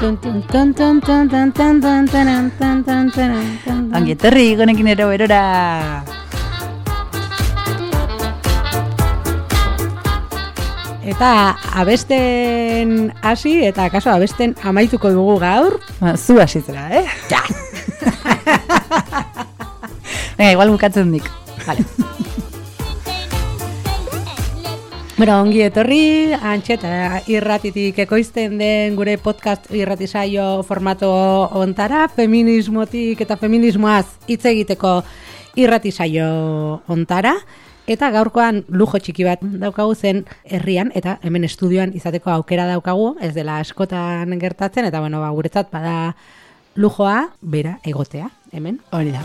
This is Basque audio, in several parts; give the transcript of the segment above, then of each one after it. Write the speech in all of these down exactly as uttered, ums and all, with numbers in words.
Ongi etorri gonekin ero berora. Eta abesten hasi eta kaso abesten amaituko dugu gaur. Ba, zu hasitzera, eh? Ja. Venga, igual bukatzen dik. Vale. Bueno, ongi etorri, antxeta irratitik ekoizten den gure podcast irratisaio formato ontara, feminismotik eta feminismoaz hitz egiteko irratisaio ontara, eta gaurkoan lujo txiki bat daukagu zen herrian, eta hemen estudioan izateko aukera daukagu, ez dela askotan gertatzen, eta bueno, ba, guretzat bada lujoa bera egotea, hemen. Hori da.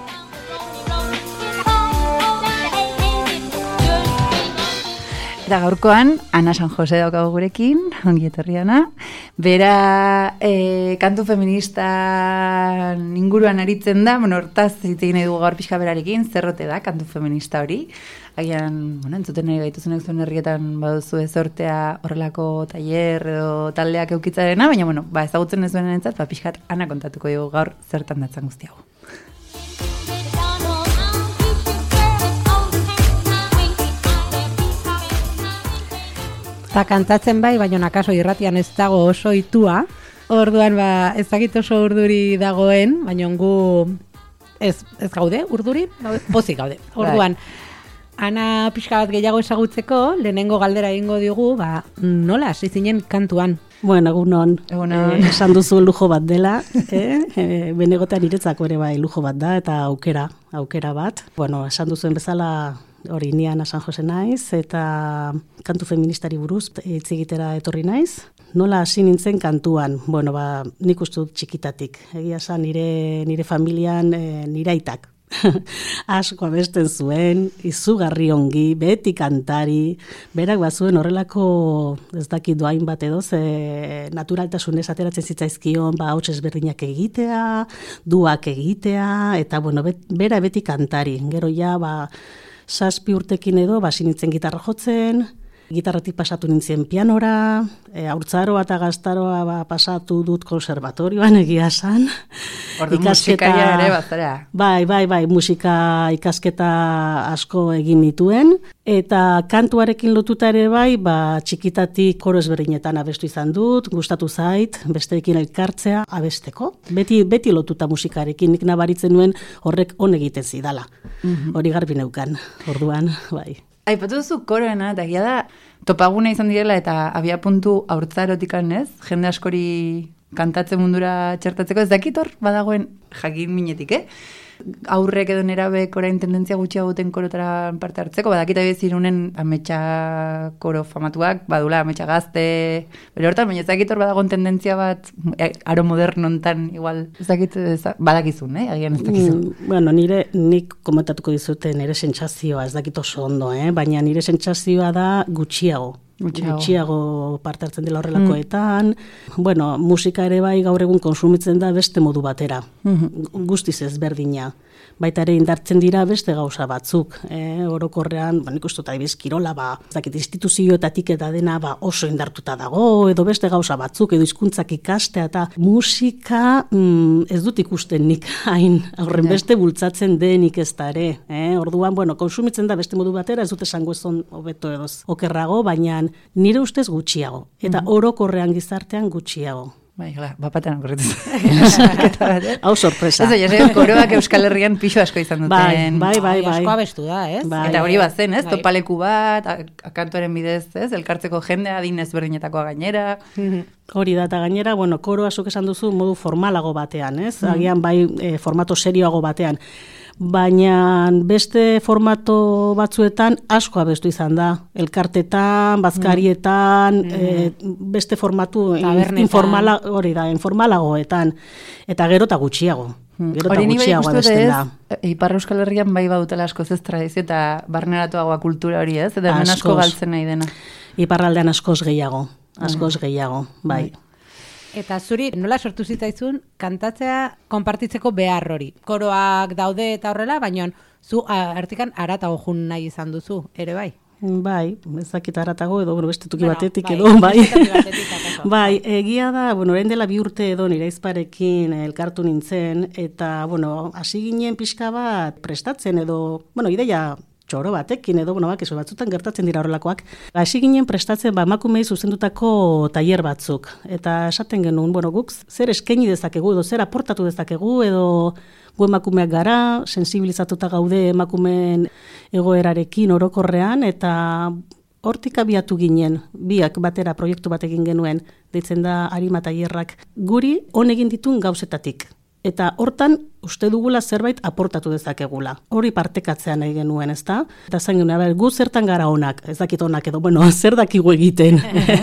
Eta gaurkoan, Ana San Jose daukagu gurekin, ongi etorri Ana. Bera e, kantu feminista inguruan aritzen da, bueno, hortaz zitegin nahi dugu gaur pixka berarekin, zerrote da kantu feminista hori. Agian, bueno, entzuten nahi gaituzunek zuen herrietan baduzu ezortea horrelako tailer edo taldeak eukitzarena, baina, bueno, ba, ezagutzen ez duenen entzat, ba, pixkat Ana kontatuko dugu gaur zertan datzan guztiago. Eta kantatzen bai, baina nakaso irratian ez dago oso itua. Orduan, ba, ez dakit oso urduri dagoen, baina gu ez, ez gaude, urduri, pozik gaude. Orduan, Ana pixka bat gehiago ezagutzeko, lehenengo galdera egingo diogu, ba, nola hasi zinen kantuan? Bueno, egunon, Egunon. Eh, esan duzu lujo bat dela, eh? eh, benegotean niretzako ere bai lujo bat da, eta aukera, aukera bat. Bueno, esan duzuen bezala, hori ni Ana San Jose naiz, eta kantu feministari buruz hitz egitera etorri naiz. Nola hasi nintzen kantuan? Bueno, ba, nik uste dut txikitatik. Egia esan nire, nire familian e, nire aitak. Asko abesten zuen, izugarri ongi, beti kantari, berak bazuen horrelako, ez dakit doain bat edo, ze naturaltasunez ateratzen zitzaizkion, ba, hauts ezberdinak egitea, duak egitea, eta bueno, bet, bera beti kantari. Gero ja, ba, zazpi urtekin edo, basi nintzen gitarra jotzen, gitarratik pasatu nintzen pianora, e, haurtzaroa eta gaztaroa ba, pasatu dut konservatorioan egia esan. Ordu musikaia ere bazara. Bai, bai, bai, musika ikasketa asko egin nituen, eta kantuarekin lotuta ere bai, ba, txikitatik koro ezberdinetan abestu izan dut, gustatu zait, besteekin elkartzea abesteko. Beti, beti lotuta musikarekin, nik nabaritzen nuen horrek on egiten zidala. Mm-hmm. Hori garbi neukan, orduan, bai. Aipatu duzu koroena, eta gira da, topaguna izan direla eta abia puntu haurtzarotikan ez, jende askori kantatzen mundura txertatzeko, ez dakit hor, badagoen jakin minetik, eh? Aurrek edo nerabek orain tendentzia gutxiago duten korotara parte hartzeko, badakita bez irunen ametsa koro famatuak, badula ametsa gazte, bere hortan, baina ez dakit hor badagoen tendentzia bat, aro modernontan, igual, ez dakit, ez, badakizun, eh? Agian ez dakizun. Mm, bueno, nire, nik komentatuko dizute nire sentsazioa, ez dakit oso ondo, eh? Baina nire sentsazioa da gutxiago. Gutxiago. Gutxiago parte hartzen dela horrelakoetan. Mm. Bueno, musika ere bai gaur egun konsumitzen da beste modu batera. Mm-hmm. Guztiz ezberdina. Baita ere indartzen dira beste gauza batzuk. E, orokorrean, ba, nik uste dut adibidez kirola, ba, ez dakit instituzioetatik eta dena ba, oso indartuta dago, edo beste gauza batzuk, edo hizkuntzak ikastea, eta musika mm, ez dut ikusten nik hain aurren beste bultzatzen denik ez da ere. E, orduan, bueno, konsumitzen da beste modu batera, ez dut esango ezon hobeto edo okerrago, baina nire ustez gutxiago. Eta mm-hmm. orokorrean gizartean gutxiago. Bai, gala, bapatean okorretu. Hau sorpresa. Ez, ja, koroak Euskal Herrian pixo asko izan duten. Bai, bai, bai. bai. Asko abestu da, ez? Bai. Eta hori bat zen, ez? Bai. Topaleku bat, akantoren bidez, ez? Elkartzeko jendea, din ezberdinetakoa gainera. Hori da, eta gainera, bueno, koroa zuk esan duzu modu formalago batean, ez? Agian bai e, formato serioago batean. Baina beste formato batzuetan asko abestu izan da. Elkartetan, bazkarietan, mm. e, beste formatu informala, hori da, informalagoetan. Eta gero eta gutxiago. Gero eta gutxiago abesten da. Ipar Euskal Herrian bai badutela askoz ez tradizio eta barneratuagoa kultura hori ez? Eta hemen asko galtzen nahi dena. Iparraldean askoz gehiago. Askoz gehiago, bai. Eta zuri, nola sortu zitzaizun kantatzea konpartitzeko behar hori? Koroak daude eta horrela, baina zu artikan aratago jun nahi izan duzu, ere bai? Bai, ez dakit haratago edo, bueno, beste toki Bueno, batetik bai, edo, bai. beste toki batetik akaso. Bai, egia da, bueno, orain dela bi urte edo nire aizparekin elkartu nintzen, eta, bueno, hasi ginen pixka bat prestatzen edo, bueno, ideia txoro batekin edo, bueno, bak, eso batzutan gertatzen dira horrelakoak. Hasi ginen prestatzen, ba, emakumei zuzendutako tailer batzuk. Eta esaten genuen, bueno, guk zer eskaini dezakegu edo zer aportatu dezakegu edo gu emakumeak gara, sensibilizatuta gaude emakumeen egoerarekin orokorrean, eta hortik abiatu ginen, biak batera proiektu bat egin genuen, deitzen da Arima tailerrak, guri on egin ditun gauzetatik. Eta hortan uste dugula zerbait aportatu dezakegula. Hori partekatzea nahi genuen, ezta? Eta zain genuen, gu zertan gara onak, ez dakit onak edo, bueno, zer dakigu egiten.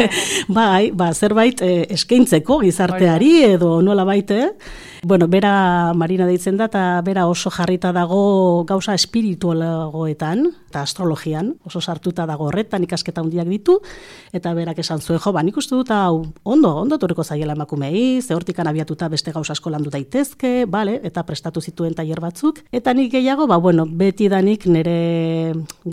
bai, ba, zerbait eh, eskaintzeko gizarteari edo nola baite. Bueno, bera Marina deitzen da, eta bera oso jarrita dago gauza espiritualagoetan, eta astrologian, oso sartuta dago horretan, ikasketa handiak ditu, eta berak esan zuen, jo, ba, nik uste dut, hau, ondo, ondo torriko zaiela emakumei, ze hortikan abiatuta beste gauza asko landu daitezke, bale, eta prestatu zituen tailer batzuk, eta nik gehiago, ba, bueno, beti danik nire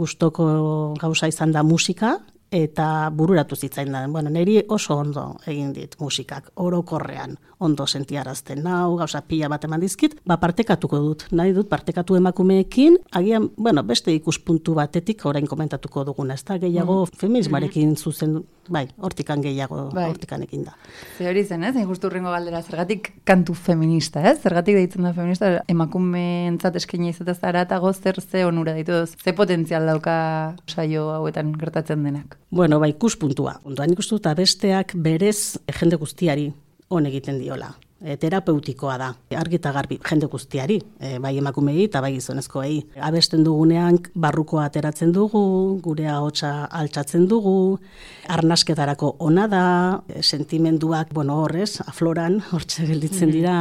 gustoko gauza izan da musika, eta bururatu zitzain da. Bueno, niri oso ondo egin dit musikak, orokorrean ondo sentiarazten nau, gauza pila bat eman dizkit, ba partekatuko dut, nahi dut partekatu emakumeekin, agian, bueno, beste ikuspuntu batetik orain komentatuko duguna, ez da, gehiago mm. feminismarekin zuzen, bai, hortikan gehiago, bai. Hortikan ekin da. Ze hori zen, ez? Justu urrengo galdera, zergatik kantu feminista, ez? Zergatik deitzen da feminista, emakumeentzat eskaini izatez haratago zer ze onura ditu, ze potentzial dauka saio hauetan gertatzen denak. Bueno, bai, ikuspuntua. Ondoan ikustu eta besteak berez jende guztiari on egiten diola. E, terapeutikoa da, argi eta garbi jende guztiari, e, bai emakumei eta bai gizonezkoei. Abesten dugunean barrukoa ateratzen dugu, gure ahotsa altxatzen dugu, arnasketarako ona da, e, sentimenduak, bueno, horrez, afloran, hortxe gelditzen dira,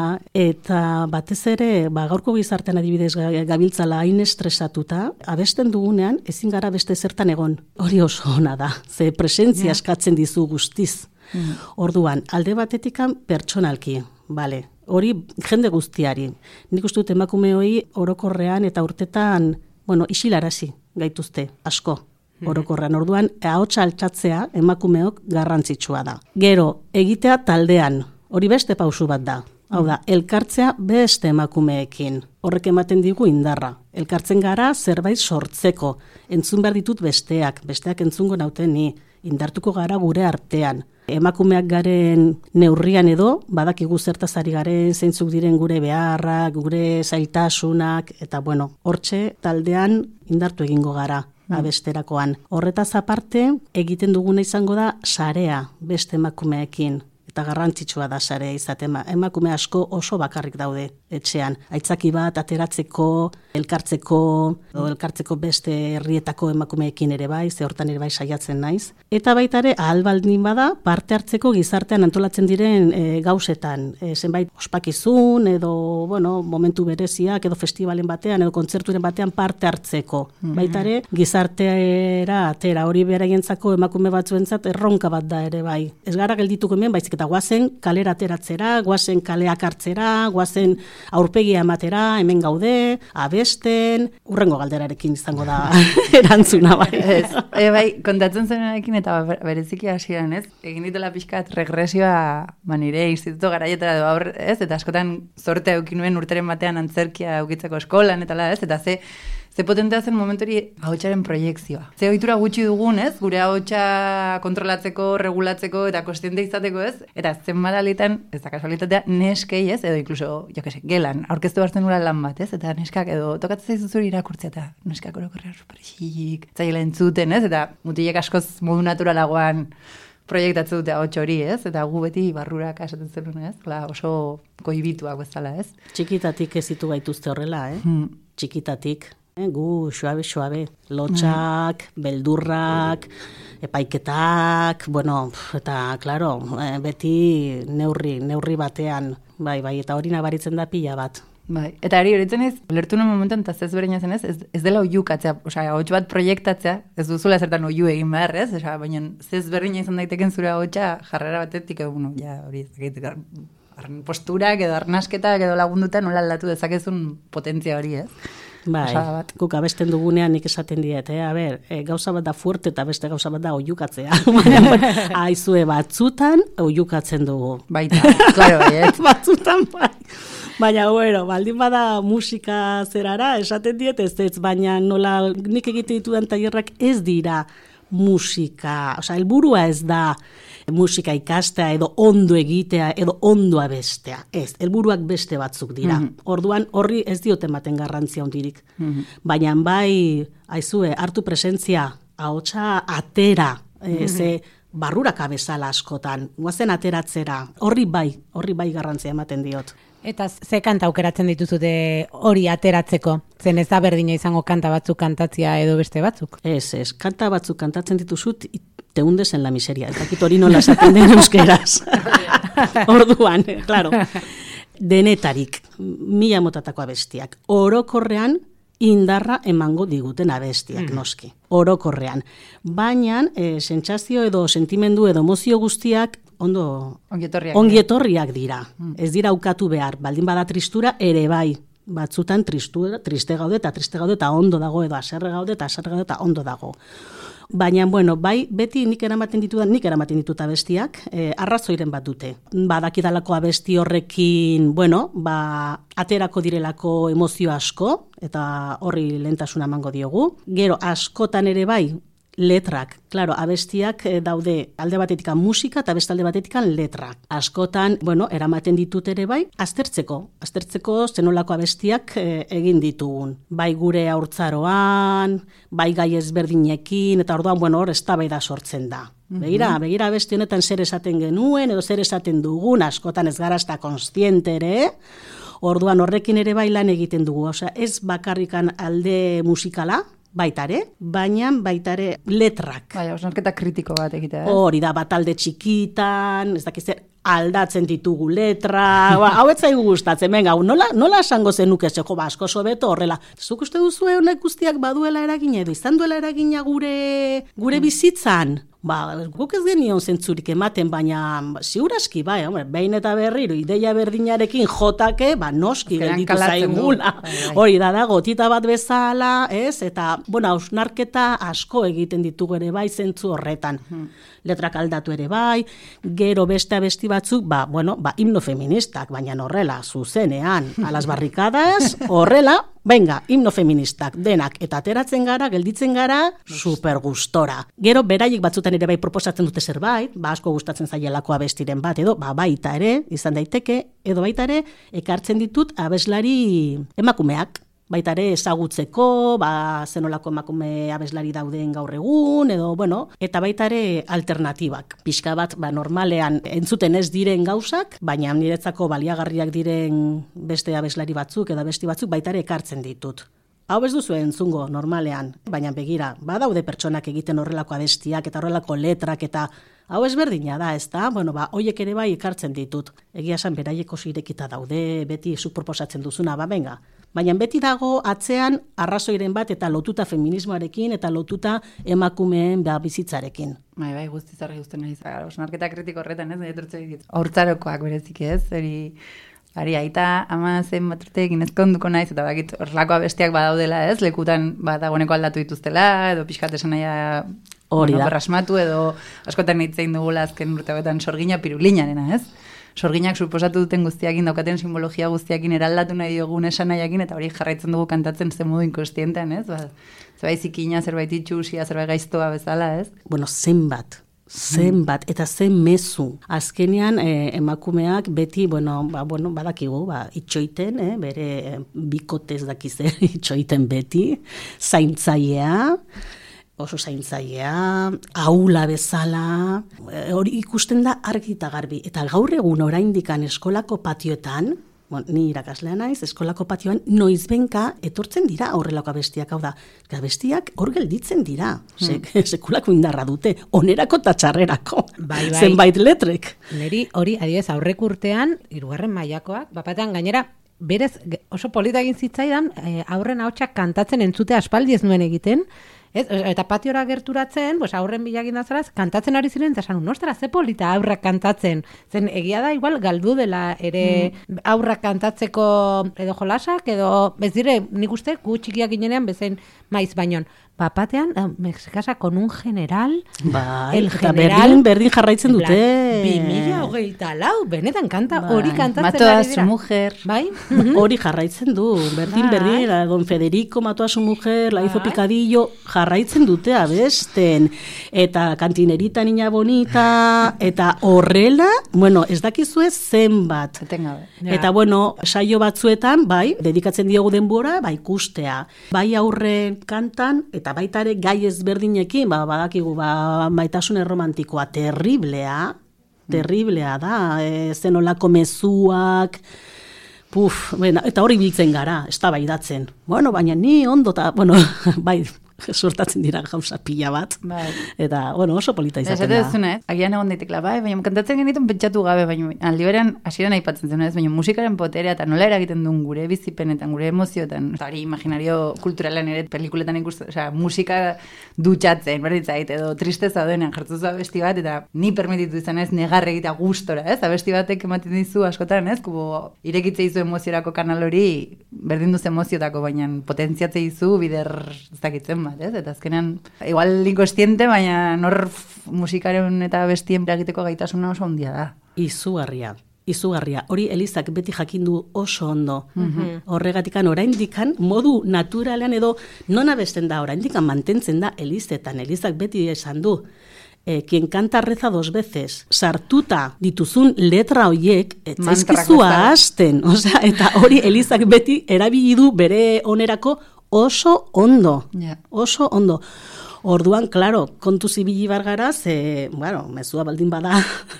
eta batez ere, ba, gaurko gizartean adibidez gabiltzala hain estresatuta, abesten dugunean ezin gara beste zertan egon, hori oso ona da, ze presentzia eskatzen dizu guztiz. Mm. Orduan, alde batetikan pertsonalki, bale, hori jende guztiari. Nik uste dut emakume hori orokorrean eta urtetan, bueno, isilarazi gaituzte, asko. Orokorrean, orduan, ahotsa altxatzea emakumeok garrantzitsua da. Gero, egitea taldean, hori beste pausu bat da. Hau da, elkartzea beste emakumeekin. Horrek ematen digu indarra. Elkartzen gara zerbait sortzeko. Entzun behar ditut besteak, besteak entzungo nauten ni. Indartuko gara gure artean. Emakumeak garen neurrian edo, badakigu zertaz ari garen, zeintzuk diren gure beharrak, gure zailtasunak, eta bueno, hortxe taldean indartu egingo gara. Abesterakoan. Horretaz aparte, egiten duguna izango da sarea beste emakumeekin. Eta garrantzitsua da sarea izaten. Emakume asko oso bakarrik daude etxean. Aitzaki bat ateratzeko, elkartzeko, edo elkartzeko beste herrietako emakumeekin ere bai, ze hortan ere bai saiatzen naiz. Eta baita ere, ahal baldin bada, parte hartzeko gizartean antolatzen diren e, gauzetan. E, zenbait ospakizun, edo, bueno, momentu bereziak, edo festivalen batean, edo kontzerturen batean parte hartzeko. Mm-hmm. Baita ere, gizarteera atera hori beraientzako emakume batzuentzat erronka bat da ere bai. Ez gara geldituko hemen, baizik eta guazen kalera ateratzera, guazen kaleak hartzera, guazen aurpegia ematera, hemen gaude, abesten, urrengo galderarekin izango da erantzuna bai. Ez, e, bai, kontatzen zenarekin eta bereziki hasieran, ez? Egin ditela pixkat regresioa, ba nire instituto garaietara edo aurre, ez? Eta askotan zortea eukin nuen urteren batean antzerkia eukitzeko eskolan eta la, ez? Eta ze Ze potentea zen momentori ahotsaren proiekzioa. Ze ohitura gutxi dugun, ez? Gure ahotsa kontrolatzeko, regulatzeko eta kontziente izateko, ez? Eta zen badalitan, ez da kasualitatea, neskei, ez? Edo inkluso, jo que se, gelan, aurkeztu hartzen gura lan bat, ez? Eta neskak edo tokatzen zaizu zuri irakurtzea eta neskak orokorrean superxik, zaila entzuten, ez? Eta mutilek askoz modu naturalagoan proiektatzen dute ahots hori, ez? Eta gu beti barrurak esaten zenun, ez? La, oso koibituak bezala, ez? Txikitatik ez ditu gaituzte horrela, eh? Hmm. Txikitatik. Gu, suabe, suabe, lotxak, beldurrak, epaiketak, bueno, eta, klaro, beti neurri, neurri batean, bai, bai, eta hori nabaritzen da pila bat. Bai, eta hori horitzen ez, lertu nuen momentan, eta ez berdina zen ez, ez, ez dela oiukatzea, osea, ahots bat proiektatzea, ez duzula zertan oiu egin behar, ez, osea, baina ez berdina izan daiteken zure ahotsa jarrera batetik, edo, bueno, ja, hori, ez dakit, posturak edo arnasketak edo lagunduta nola aldatu dezakezun potentzia hori, ez? Bai, Osada bat. guk abesten dugunean nik esaten diet, eh? A ber, e, gauza bat da fuerte eta beste gauza bat da oiukatzea. Aizue batzutan oiukatzen dugu. Baita, klaro, baiet. Batzutan bai. Baina, bueno, baldin bada musika zerara, esaten diet ez ez, baina nola nik egite ditudan tailerrak ez dira musika, osea, helburua ez da musika ikastea edo ondo egitea edo ondo abestea. Ez, helburuak beste batzuk dira. Mm-hmm. Orduan horri ez diote ematen garrantzia hondirik. Mm-hmm. Baina bai, aizue, hartu presentzia, ahotsa atera, mm-hmm. ze barruraka bezala askotan, guazen ateratzera, horri bai, horri bai garrantzia ematen diot. Eta ze kanta aukeratzen dituzute hori ateratzeko? Zen ez da berdina izango kanta batzuk kantatzia edo beste batzuk? Ez, ez, kanta batzuk kantatzen dituzut, te hundes en la miseria. Ez dakit hori nola esaten den euskeraz. Orduan, claro. Denetarik, mila motatako abestiak. Orokorrean, indarra emango diguten abestiak, mm. noski. Orokorrean. Baina, e, sentsazio edo sentimendu edo emozio guztiak ondo ongietorriak, ongietorriak dira. Mm. Ez dira ukatu behar. Baldin bada tristura, ere bai. Batzutan tristura, triste gaude eta triste gaude eta ondo dago, edo aserre gaude eta aserre gaude eta ondo dago. Baina, bueno, bai, beti nik eramaten ditudan, nik eramaten ditut abestiak, eh, arrazoiren bat dute. Badakidalako abesti horrekin, bueno, ba, aterako direlako emozio asko, eta horri lehentasuna emango diogu. Gero, askotan ere bai, letrak, claro, abestiak daude alde batetikan musika eta beste alde batetikan letrak. Askotan, bueno, eramaten ditut ere bai, aztertzeko, aztertzeko zenolako abestiak e, egin ditugun. Bai gure haurtzaroan, bai gai ezberdinekin, eta orduan, bueno, hor eztabaida sortzen da. Begira, begira abesti honetan zer esaten genuen, edo zer esaten dugun, askotan ez gara ezta konstiente ere, orduan horrekin ere bai lan egiten dugu, osea, ez bakarrikan alde musikala, baitare, baina baitare letrak. Baina, osnarketa kritiko bat egitea. Hori da, bat alde txikitan, ez dakiz zer, aldatzen ditugu letra, ba, hau ez zaigu gustatzen, venga, nola, nola esango zenuke, zeko ba, asko sobeto horrela. Zuk uste duzu honek guztiak baduela eragina edo, izan duela eragina gure, gure bizitzan? Ba, guk ez genion zentzurik ematen, baina ziuraski, bai, hombre, behin eta berriro, ideia berdinarekin jotake, ba, noski gelditu zaigula. Hori da da, gotita bat bezala, ez? Eta, bueno, hausnarketa asko egiten ditugu ere bai zentzu horretan. Hmm. Letrak aldatu ere bai, gero beste abesti batzuk, ba, bueno, ba, himno feministak, baina horrela, zuzenean, a las barrikadas, horrela, venga, himno feministak, denak, eta ateratzen gara, gelditzen gara, super gustora. Gero, beraiek batzutan ere bai proposatzen dute zerbait, ba, asko gustatzen zaielako abestiren bat, edo, ba, baita ere, izan daiteke, edo baita ere, ekartzen ditut abeslari emakumeak, baita ere ezagutzeko, ba, zenolako emakume abeslari dauden gaur egun, edo, bueno, eta baita ere alternatibak. Pixka bat, ba, normalean entzuten ez diren gauzak, baina niretzako baliagarriak diren beste abeslari batzuk, edo besti batzuk baita ere ekartzen ditut. Hau ez duzu entzungo, normalean, baina begira, badaude pertsonak egiten horrelako abestiak, eta horrelako letrak, eta hau ez berdina da, ez da? Bueno, ba, hoiek ere bai ekartzen ditut. Egia esan, beraiek oso irekita daude, beti zuk proposatzen duzuna, ba, benga. Baina beti dago atzean arrazoiren bat eta lotuta feminismoarekin eta lotuta emakumeen da bizitzarekin. Bai, bai, guztiz argi guztien nahi zagar. Osnarketa kritiko horretan, ez? Netortzea egit. Hortzarokoak berezik ez, eri... Ari, aita, ama zen bat urteekin ezkonduko naiz, eta bakit horrelako abestiak badaudela, ez? Lekutan badagoneko aldatu dituztela, edo pixkat esan naia hori da. Berrasmatu, edo askotan hitzein dugula azken urteetan sorgina pirulinarena, ez? Sorginak suposatu duten guztiakin, daukaten simbologia guztiakin eraldatu nahi diogun esan nahiakin, eta hori jarraitzen dugu kantatzen zen modu inkostientean, ez? Ba, zerbait zikina, zerbait itxusia, zerbait gaiztoa bezala, ez? Bueno, zenbat. Zenbat, eta zen mezu. Azkenean, eh, emakumeak beti, bueno, ba, bueno, badakigu, ba, itxoiten, eh, bere bikotez dakizer itxoiten beti, zaintzailea, oso zaintzailea, aula bezala, hori ikusten da argi eta garbi. Eta gaur egun oraindikan eskolako patioetan, bon, ni irakaslea naiz, eskolako patioan noizbenka etortzen dira horrelako abestiak, hau da, abestiak hor gelditzen dira, hmm. sekulako indarra dute, onerako eta txarrerako, bai, bai. Zenbait letrek. Neri hori, adibidez, aurrek urtean, hirugarren mailakoak, bapatean gainera, berez oso polita egin zitzaidan, e, aurren ahotsak kantatzen entzute aspaldi ez nuen egiten, Ez, eta patiora gerturatzen, pues, aurren bilagin dazaraz, kantatzen ari ziren, eta esan, nostra, ze polita aurrak kantatzen. Zen, egia da, igual, galdu dela ere mm. aurrak kantatzeko edo jolasak, edo, bez dire, nik uste, gu txikiak ginenean, bezen maiz bainon. Bapatean, me se casa con un general. Bai, el eta general, berdin, berdin jarraitzen dute. bi mila hogeita lau, benetan kanta, hori kantatzen Mato a su mujer. Bai? Hori jarraitzen du, berdin, bai. berdin, la don Federico mató a su mujer, la hizo picadillo, jarraitzen dute abesten. Eta kantinerita niña bonita, eta horrela, bueno, ez dakizue zenbat. Eta bueno, saio batzuetan, bai, dedikatzen diogu denbora, bai, ikustea. Bai aurren kantan, eta baita ere gai ezberdinekin, ba, badakigu, ba, maitasun erromantikoa, terriblea, terriblea da, e, zenolako mezuak, puf, bueno, eta hori biltzen gara, ez da baidatzen. Bueno, baina ni ondo, ta, bueno, bai, sortatzen dira gauza pila bat, bai. Eta, bueno, oso polita izaten da. Esate duzuna, agian egon daitekla, bai, baina kantatzen genitun pentsatu gabe, baina aldi berean hasieran aipatzen zen, ez, baina musikaren poterea eta nola eragiten duen gure bizipenetan, gure emozioetan, hori imaginario kulturalan ere pelikuletan ikusten, osea, musika dutxatzen, berditzait, edo tristeza duenean jartzu zu abesti bat, eta ni permititu izan ez, negarre egitea gustora, ez, abesti batek ematen dizu askotan, ez, kubo, irekitze izu emoziorako kanal hori, berdin duz emoziotako, baina potentziatze izu bider ez dakitzen bat, ez? Eta azkenean, igual inkostiente, baina nor musikaren eta bestien eragiteko gaitasuna oso handia da. Izugarria. Izugarria. Hori Elizak beti jakindu oso ondo. Mm-hmm. Horregatikan oraindikan modu naturalean edo non abesten da oraindikan mantentzen da Elizetan. Elizak beti esan du. Eh, quien canta reza dos veces. Sartuta dituzun letra hoiek etzaizkizua hasten. Osea, eta hori Elizak beti erabili du bere onerako oso ondo. Yeah. Oso ondo. Orduan, claro, kontu zibili bargara, ze, bueno, mezua baldin bada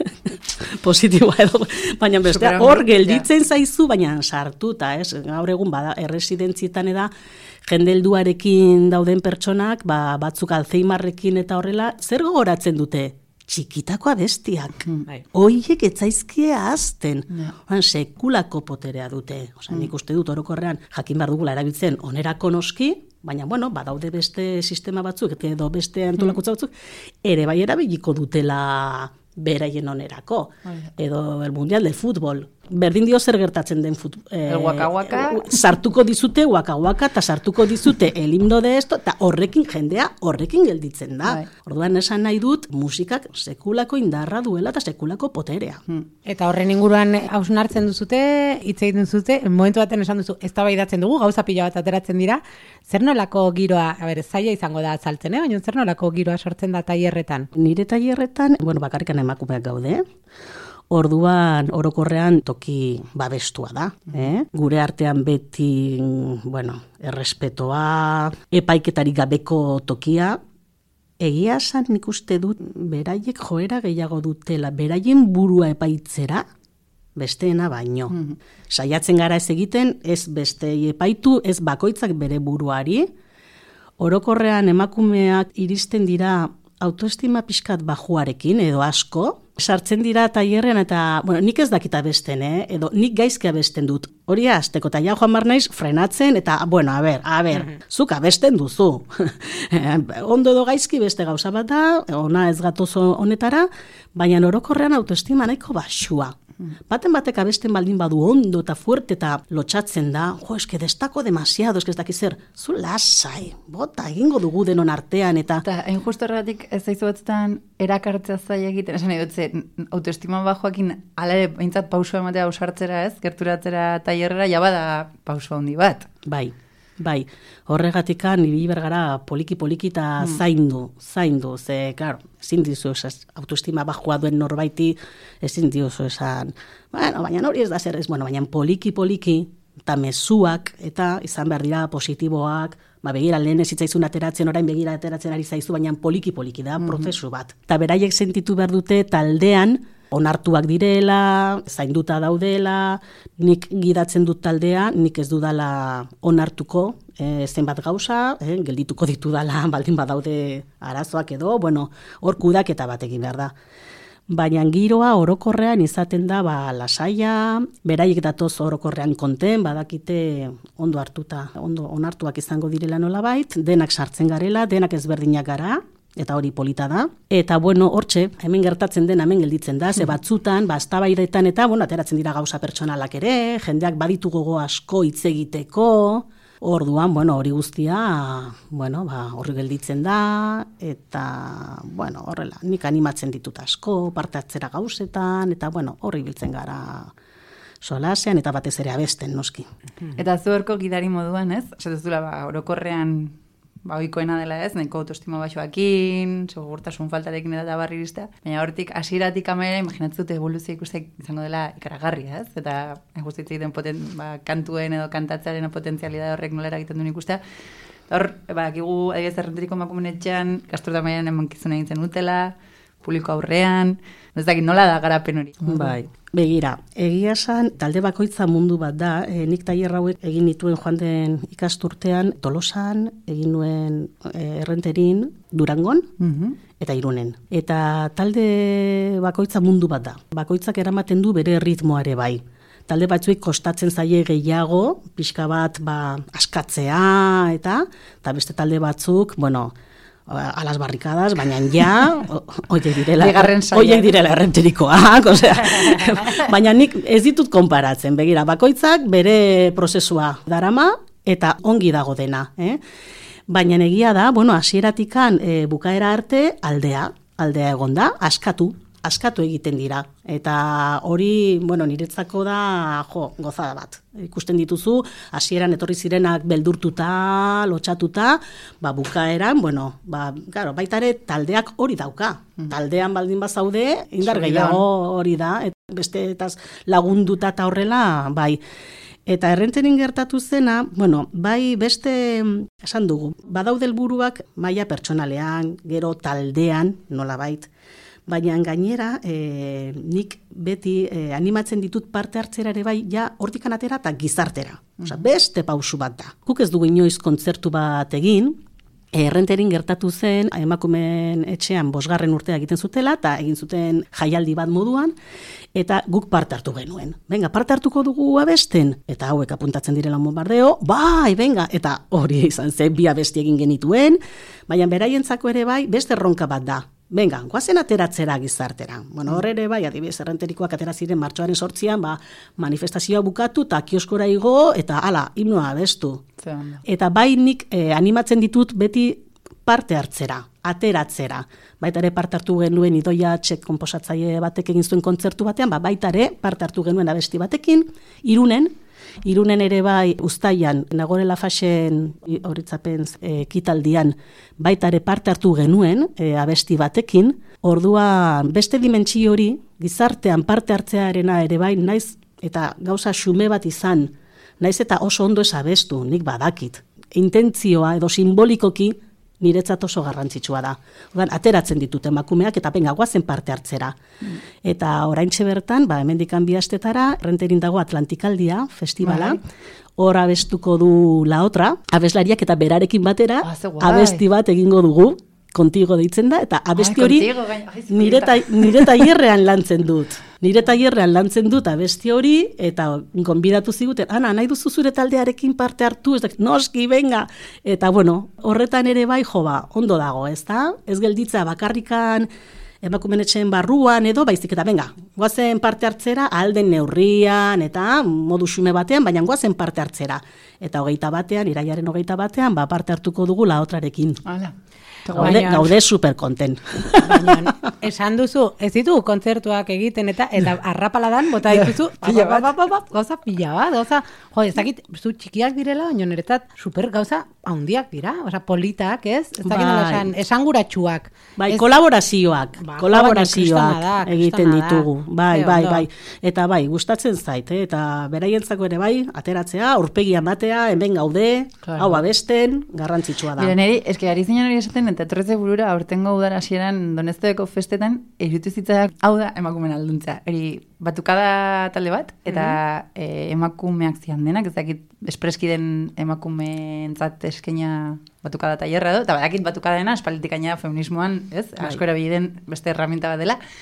positiboa edo, baina bestea hor gelditzen zaizu, baina sartuta, ez? Gaur egun bada, erresidentzietan eda, jende helduarekin dauden pertsonak, ba, batzuk Alzheimerrekin eta horrela, zer gogoratzen dute? Txikitako abestiak. Mm. Oiek etzaizkie azten. Yeah. Sekulako poterea dute. Osa, nik uste dut orokorrean jakin behar dugula erabiltzen onerako noski, baina, bueno, badaude beste sistema batzuk, edo beste antolakutza batzuk, ere bai erabiliko dutela beraien onerako. Oh, yeah. Edo el mundial de fútbol. Berdin dio zer gertatzen den fut, eh, el waka waka. Sartuko dizute waka waka, eta sartuko dizute el himno de esto, eta horrekin jendea horrekin gelditzen da. Right. Orduan esan nahi dut musikak sekulako indarra duela eta sekulako poterea. Hmm. Eta horren inguruan hausnartzen duzute, hitz egiten duzute, momentu baten esan duzu, eztabaidatzen dugu, gauza pila bat ateratzen dira, zer nolako giroa, a ber, zaila izango da azaltzen, eh? Baina zer nolako giroa sortzen da tailerretan? Nire tailerretan, bueno, bakarrikan emakumeak gaude, orduan orokorrean toki babestua da, eh? Gure artean beti, bueno, errespetoa, epaiketarik gabeko tokia, egia esan nik uste dut beraiek joera gehiago dutela, beraien burua epaitzera, besteena baino. Mm-hmm. Saiatzen gara ez egiten, ez beste epaitu, ez bakoitzak bere buruari, orokorrean emakumeak iristen dira autoestima pixkat bajuarekin, edo asko, sartzen dira tailerrean eta, bueno, nik ez dakita besten, eh? Edo nik gaizki abesten dut. Hori azteko, eta ja joan bar naiz frenatzen, eta, bueno, a ber, a ber, mm-hmm. zuk abesten duzu. Ondo edo gaizki beste gauza bat da, ona ez gatozo honetara, baina orokorrean autoestima nahiko baxua. Baten batek abesten baldin badu ondo eta fuerte eta lotxatzen da, jo, eske destako demasiado, eske ez dakiz zer, zu lasai, bota, egingo dugu denon artean, eta... Eta, hain justo erratik ez zaizu batzutan erakartzea zaila egiten, esan nahi dut, autoestima bajoakin alare, behintzat pausua ematea ausartzera ez, gerturatzera tailerrera, ja bada pauso handi bat. Bai. Bai, horregatikan ibili bergara poliki-poliki eta mm. zaindu, zaindu, ze, claro, ezin dizu esaz, autoestima bajua duen norbaiti, ezin dizu esan, bueno, baina hori ez da zer ez, bueno, baina poliki-poliki, eta mezuak, eta izan behar dira positiboak, ba, begira lehen ez itzaizun ateratzen, orain begira ateratzen ari zaizu, baina poliki-poliki da, mm-hmm. prozesu bat. Eta beraiek sentitu behar dute taldean, onartuak direla, zainduta daudela, nik gidatzen dut taldea, nik ez dudala onartuko, e, zenbat gauza, e, geldituko ditudala, baldin badaude arazoak edo, bueno, hor kudaketa bat egin behar da. baina giroa orokorrean izaten da ba, lasaia, beraiek datoz orokorrean konten, badakite ondo hartuta, ondo onartuak izango direla nolabait, denak sartzen garela, denak ezberdinak gara, eta hori polita da. Eta bueno, hortxe, hemen gertatzen den, hemen gelditzen da, ze batzutan, ba, eztabaidetan eta, bueno, ateratzen dira gauza pertsonalak ere, jendeak baditu gogo asko hitz egiteko, orduan, bueno, hori guztia, bueno, ba, horri gelditzen da, eta, bueno, horrela, nik animatzen ditut asko, parte hartzera gauzetan, eta, bueno, horri biltzen gara solasean, eta batez ere abesten, noski. Eta zuerko gidari moduan, ez? Esatuzula, ba, orokorrean, ba, oikoena dela ez, nahiko autoestima baxoakin, segurtasun faltarekin eta barri irista, baina hortik hasieratik amera, imaginatzut evoluzio ikustek izango dela ikaragarria, ez? Eta guztitzen egiten poten, ba, kantuen edo kantatzaren potentzialidade horrek nola eragiten duen ikustea. Hor, ba, akigu, adibidez, Errenteriko emakumeen etxean, Kasturta Mailan emankizuna egiten utela, publiko aurrean, ez dakit nola da garapen hori. Bai, begira, egia esan, talde bakoitza mundu bat da, e, nik tailer hauek egin nituen joan den ikasturtean, Tolosan, egin nuen e, Errenterin, Durangon, Mhm. eta Irunen. Eta talde bakoitza mundu bat da. Bakoitzak eramaten du bere ritmoare bai. Talde batzuek kostatzen zaie gehiago, pixka bat ba, askatzea, eta, eta beste talde batzuk, bueno, a las barrikadas, baina ja, oiek direla, oiek direla Errenterikoak, osea, baina nik ez ditut konparatzen, begira, bakoitzak bere prozesua darama eta ongi dago dena, eh? Baina egia da, bueno, hasieratikan e, bukaera arte aldea, aldea egon da, askatu, askatu egiten dira. Eta hori, bueno, niretzako da, jo, gozada bat. Ikusten dituzu, hasieran etorri zirenak beldurtuta, lotxatuta, ba, bukaeran, bueno, ba, claro, baita ere taldeak hori dauka. Taldean baldin bazaude, indar gehiago hori da, eta beste etaz lagunduta eta horrela, bai. Eta Errenterin gertatu zena, bueno, bai beste, esan dugu, badaude helburuak maila pertsonalean, gero taldean, nolabait, baina gainera e, nik beti e, animatzen ditut parte hartzera ere bai, ja hortikan atera eta gizartera. Osa, beste pausu bat da. Guk ez dugu inoiz kontzertu bat egin, Errenterin gertatu zen, emakumeen etxean bosgarren urtea egiten zutela, eta egin zuten jaialdi bat moduan, eta guk parte hartu genuen. Venga, parte hartuko dugu abesten, eta hauek apuntatzen direla bombardeo, bai, venga, eta hori izan zen, bi abesti egin genituen, baina beraientzako ere bai, beste erronka bat da. Venga, guazen ateratzera gizartera. Bueno, hor ere bai, adibidez, Errenterikoak atera ziren martxoaren sortzian, ba, manifestazioa bukatu, eta kioskora igo, eta hala, himnoa abestu. Eta bai nik eh, animatzen ditut beti parte hartzera, ateratzera. Baita ere parte hartu genuen Idoia Txek konposatzaile batek egin zuen kontzertu batean, ba, baita ere parte hartu genuen abesti batekin, Irunen, Irunen ere bai uztailan, Nagorela Faxen horitzapen e, kitaldian, baita ere parte hartu genuen e, abesti batekin, orduan beste dimentsio hori, gizartean parte hartzearena ere bai, naiz eta gauza xume bat izan, naiz eta oso ondo ez abestu, nik badakit. Intentzioa edo simbolikoki niretzat oso garrantzitsua da. Ordan ateratzen ditut emakumeak eta benga goazen parte hartzera. Mm. Eta oraintxe bertan, ba hemendik bi astetara, Errenterin dago Atlantikaldia festivala. Bai. Hor abestuko du La Otra, abeslariak eta berarekin batera ah, abesti bat egingo dugu. Kontigo deitzen da, eta abesti hori nire, ta, nire tailerrean lantzen dut. Nire tailerrean lantzen dut abesti hori, eta gonbidatu ziguten, ana, nahi duzu zure taldearekin parte hartu, ez da, noski, venga. Eta bueno, horretan ere bai, jo ba, ondo dago, ez da? Ez gelditza bakarrikan, emakumeen etxeen barruan edo, baizik eta venga, goazen parte hartzera, alden neurrian, eta modu xume batean, baina goazen parte hartzera. Eta hogeita batean, iraiaren hogeita batean, ba, parte hartuko dugu La Otrarekin. Hala. Gaude, gaude super konten. Baina, esan duzu, ez ditu kontzertuak egiten eta eta arrapaladan bota dituzu, pila bat. Ba, ba, ba, gauza pila bat, gauza, jo, ez dakit, zu txikiak direla, baina niretzat super gauza handiak dira, oza, politak, ez? Ez dakit nola esan, esanguratsuak. Bai, ez, kolaborazioak, ba, kolaborazioak da, egiten ditugu. Bai, Eo, bai, do. bai. Eta bai, gustatzen zait, eh? Eta beraientzako ere bai, ateratzea, aurpegia matea, hemen gaude, Claro. hau abesten, garrantzitsua da. Mira, neri, eske ari zinen hori esaten, eta etorretze burura, aurtengo udara hasieran Donezteko festetan, irutu zitzaidak, hau da emakumeen alduntza. Eri, batukada talde bat, eta mm-hmm. e, emakumeak zian denak, ez dakit espreski den emakumeentzat eskaina batukada tailerra edo, eta badakit batukada dena, espalditik gainera feminismoan, ez? Bai. Asko erabili den beste herramienta bat dela.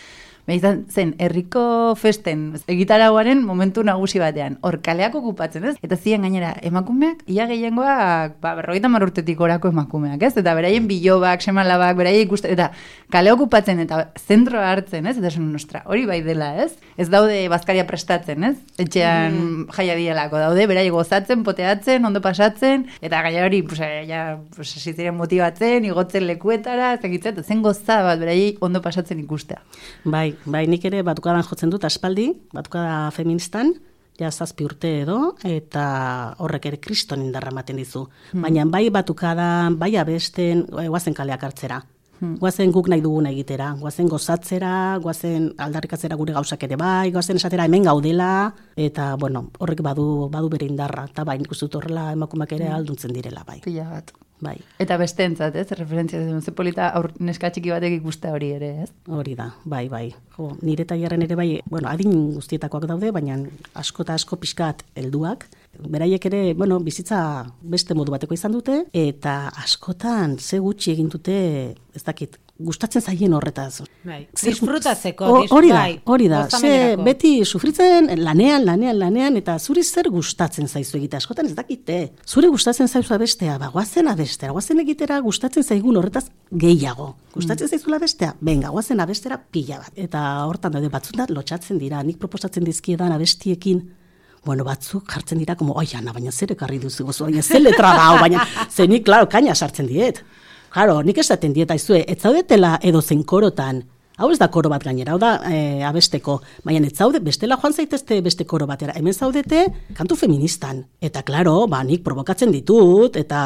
izan zen, herriko festen egitarauaren momentu nagusi batean, hor kaleak okupatzen, ez? Eta ziren gainera, emakumeak, ia gehiengoak, ba, berrogeita hamar urtetik orako emakumeak, ez? Eta beraien bilobak, semalabak, beraien ikusten, eta kale okupatzen, eta zentroa hartzen, ez? Eta esan, nostra, hori bai dela, ez? Ez daude bazkaria prestatzen, ez? Etxean mm. jaia dielako, daude, beraien gozatzen, poteatzen, ondo pasatzen, eta gaia hori, pues, ja, pues, ziren motibatzen, igotzen lekuetara, zekitzen, eta zen goza bat, beraien ondo pasatzen ikustea. Bai, bai, nik ere batukadan jotzen dut aspaldi, batukada feministan, ja zazpi urte edo, eta horrek ere kriston indarra ematen dizu. Hmm. Baina bai batukadan, bai abesten, guazen kaleak hartzera. Hmm. Guazen guk nahi duguna egitera, guazen gozatzera, guazen aldarrikatzera gure gauzak ere bai, guazen esatera hemen gaudela, eta, bueno, horrek badu, badu bere indarra, eta bai, nik uste dut horrela emakumeak ere alduntzen direla, bai. Pila bat. Bai. Eta beste entzat, ez? Referentzia zen, ze polita aur neska txiki batek ikustea hori ere, ez? Hori da, bai, bai. Jo, nire tailerren ere bai, bueno, adin guztietakoak daude, baina asko eta asko pixkat helduak. Beraiek ere, bueno, bizitza beste modu bateko izan dute, eta askotan ze gutxi egin dute, ez dakit, gustatzen zaien horretaz. Bai, disfrutatzeko. Hori da, hori da. Ze beti sufritzen lanean, lanean, lanean, eta zuri zer gustatzen zaizu egite. Askotan ez dakite. Zure gustatzen zaizu abestea, ba, guazen abestera, guazen egitera gustatzen zaigun horretaz gehiago. Gustatzen zaizula abestea, benga, guazen abestera pila bat. Eta hortan daude batzutan lotxatzen dira, nik proposatzen dizkiedan abestiekin, bueno, batzuk jartzen dira, como, oi, Ana, baina zer ekarri duzu, gozu, baina zer letra da, baina zenik, klaro, kaina sartzen diet. Claro, nik esaten dieta izue, ez zaudetela edo zen korotan, hau ez da koro bat gainera, hau da e, abesteko, baina ez zaude, bestela joan zaitezte beste koro batera, hemen zaudete kantu feministan, eta klaro, ba, nik provokatzen ditut, eta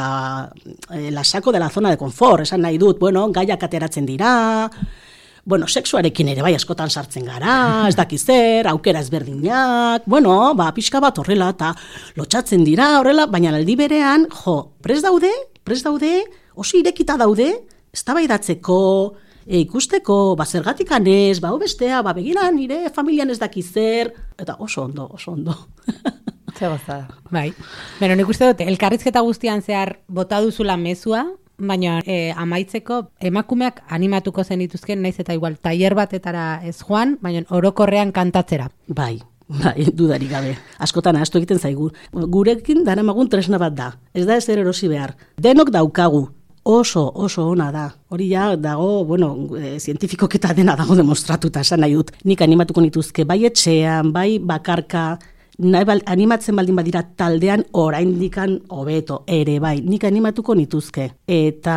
e, lasako de la zona de confort, esan nahi dut, bueno, gaiak ateratzen dira, bueno, sexuarekin ere bai askotan sartzen gara, ez dakiz zer, aukera ezberdinak, bueno, ba, pixka bat horrela, eta lotxatzen dira horrela, baina aldi berean, jo, prest daude, prest daude, oso irekita daude, eztabaidatzeko, e, ikusteko, ba, zergatik anez, ba, bestea, ba, begira nire familian ez dakiz zer, eta oso ondo, oso ondo. Zer gozada. Bai, beno, nik uste dut, elkarrizketa guztian zehar bota duzula mezua, baina e, amaitzeko emakumeak animatuko zen dituzken, naiz eta igual tailer batetara ez joan, baina orokorrean kantatzera. Bai, bai, dudarik gabe. Askotan ahaztu egiten zaigu. Gurekin daramagun tresna bat da. Ez da ezer erosi behar. Denok daukagu. Oso, oso ona da. Hori ja dago, bueno, e, zientifikok eta dena dago demostratuta, esan nahi dut. Nik animatuko nituzke, bai etxean, bai bakarka, nahi bal, animatzen baldin badira taldean oraindikan hobeto ere bai, nik animatuko nituzke. Eta,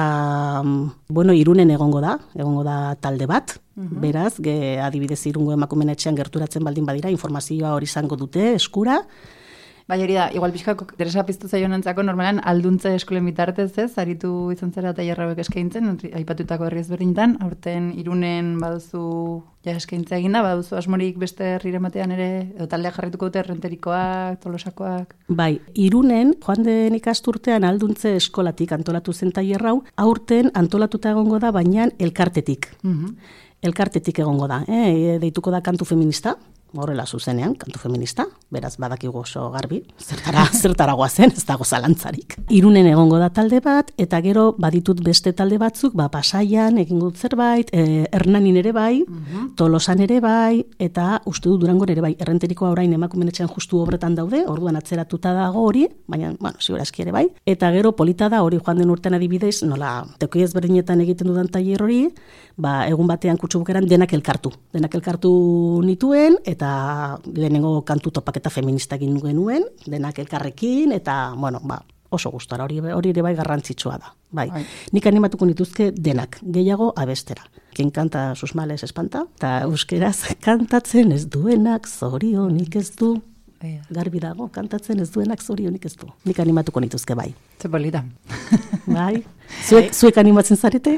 bueno, Irunen egongo da, egongo da talde bat, uh-huh. Beraz, ge, adibidez Irungo emakumeen etxean gerturatzen baldin badira, informazioa hori izango dute eskura. Bai, hori da, igual pixkako Teresa piztu zaionentzako normalan alduntze eskolen bitartez, ez, aritu izan zera tailer hauek eskaintzen, aipatutako herri ezberdintan, aurten Irunen baduzu ja eskaintza eginda, baduzu asmorik beste herrire ematean ere, edo taldeak jarrituko dute Errenterikoak, Tolosakoak. Bai, Irunen, joan den ikasturtean alduntze eskolatik antolatu zen tailer hau, aurten antolatuta egongo da, baina elkartetik. Uh-huh. Elkartetik egongo da, eh? Deituko da kantu feminista, horrela zuzenean, kantu feminista, beraz badakigu oso garbi, zertara, zertara goazen, ez dago zalantzarik. Irunen egongo da talde bat, eta gero baditut beste talde batzuk, ba, Pasaian egingo dut zerbait, e, Hernanin ere bai, uh-huh. Tolosan ere bai, eta uste du Durangon ere bai, Errenterikoa orain emakumeen etxean justu obretan daude, orduan atzeratuta dago hori, baina, bueno, ziurazki ere bai, eta gero polita da hori joan den urtean adibidez, nola, teko ezberdinetan egiten dudan tailer hori, ba, egun batean kutsubukeran denak elkartu, denak elkartu nituen, eta lehenengo kantu topaketa feminista egin genuen, denak elkarrekin, eta, bueno, ba, oso gustora, hori, hori ere bai garrantzitsua da. Bai. Bai. Nik animatuko nituzke denak, gehiago abestera. Quien canta sus males espanta, eta euskeraz kantatzen ez duenak zorionik ez du. Garbi dago, kantatzen ez duenak zorionik ez du. Nik animatuko nituzke bai. Ze polita. Bai. Zuek, zuek animatzen zarete?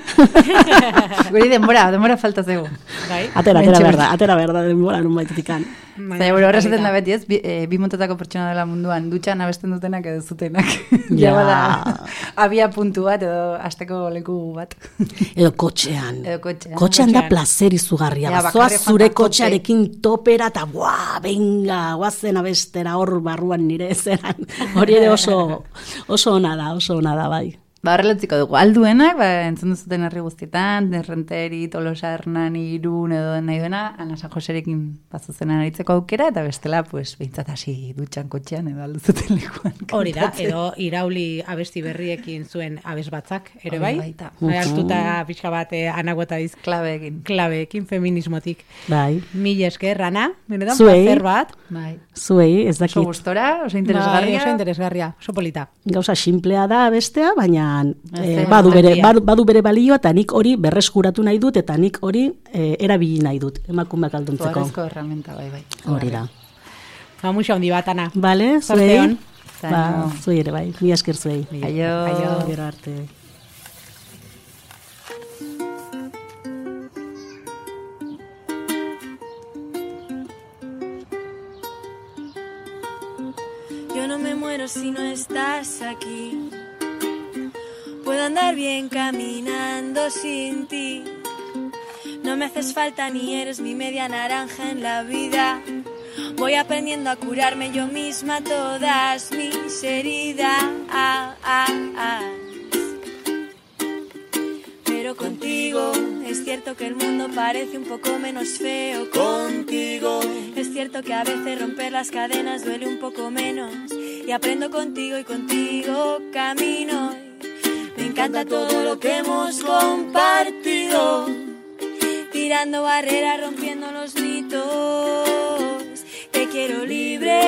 Guri denbora, denbora falta zego. Bai. Atera, atera berda, atera berda denbora nun baitetikan. Zer, horre esaten da beti ez, bi, e, bi montatako pertsona dela munduan, dutxan abesten dutenak edo zutenak. Ja. Bada, abia puntu bat edo asteko leku bat. Edo kotxean. Edo kotxean. Kotxean da plazer izugarria. Ja, bazoaz zure kotxearekin topera eta buah, benga, guazen abestera hor barruan nire zeran. Hori ere oso, oso ona da, oso ona da bai. Ba, horrelatziko dugu, alduenak, ba, entzun duzuten herri guztietan, Errenteri, Tolosa, Hernani, Irun, edo nahi duena, Ana San Joserekin bazuzena aritzeko aukera, eta bestela, pues, behintzat hasi dutxan kotxean, edo alduzuten lekuan. Hori da, edo irauli abesti berriekin zuen abes batzak, ere bai? Baita. Hartuta pixka bat eh, anagota diz Klabeekin. klabeekin, feminismotik. Bai. Mil esker, Ana, benetan, Zuei. placer bat. Bai. Zuei, ez Oso dakit. gustora, oso Bai, interesgarria. oso interesgarria, oso polita. Gauza simplea da bestea, baina eh, Ez, badu, bere, handia. badu, badu bere balioa, eta nik hori berreskuratu nahi dut, eta nik hori eh, erabili nahi dut, emakumeak alduntzeko. Zuarezko herramienta, bai, bai. Hori da. Ba, muxa handi bat, Ana. Bale, Zorte zuei? on. Ba, Zaino. zuei ere bai, mi esker zuei. Aio. Aio. Gero arte. Yo no me muero si no estás aquí. Puedo andar bien caminando sin ti. No me haces falta ni eres mi media naranja en la vida. Voy aprendiendo a curarme yo misma todas mis heridas. Pero contigo es cierto que el mundo parece un poco menos feo. Contigo es cierto que a veces romper las cadenas duele un poco menos. Y aprendo contigo y contigo camino. Me encanta todo lo que hemos compartido. Tirando barreras, rompiendo los mitos. Te quiero libre.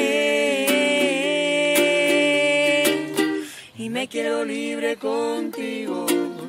Y me quiero libre contigo.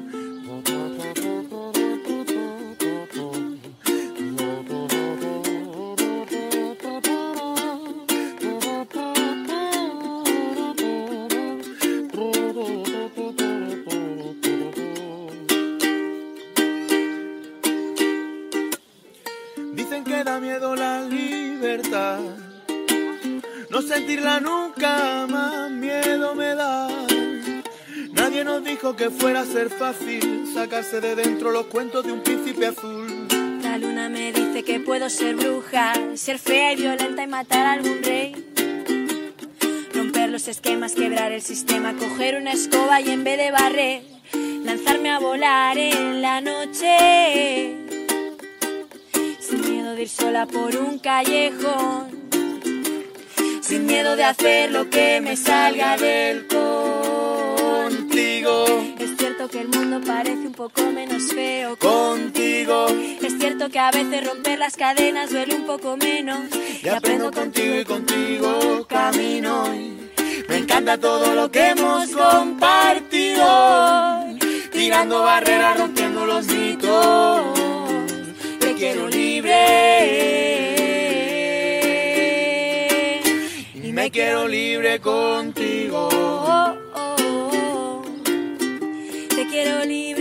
Dicen que da miedo la libertad, no sentirla nunca más miedo me da. Nadie nos dijo que fuera a ser fácil sacarse de dentro los cuentos de un príncipe azul. La luna me dice que puedo ser bruja, ser fea y violenta y matar a algún rey. Romper los esquemas, quebrar el sistema, coger una escoba y en vez de barrer, lanzarme a volar en la noche. Sin miedo de ir sola por un callejón, sin miedo de hacer lo que me salga del contigo. Es cierto que el mundo parece un poco menos feo Contigo, Es cierto que a veces romper las cadenas duele un poco menos. y aprendo contigo y contigo camino. Me encanta todo lo que hemos compartido, tirando barreras, rompiendo los mitos. Te quiero libre y me quiero libre contigo. Oh, oh, oh. Te quiero libre.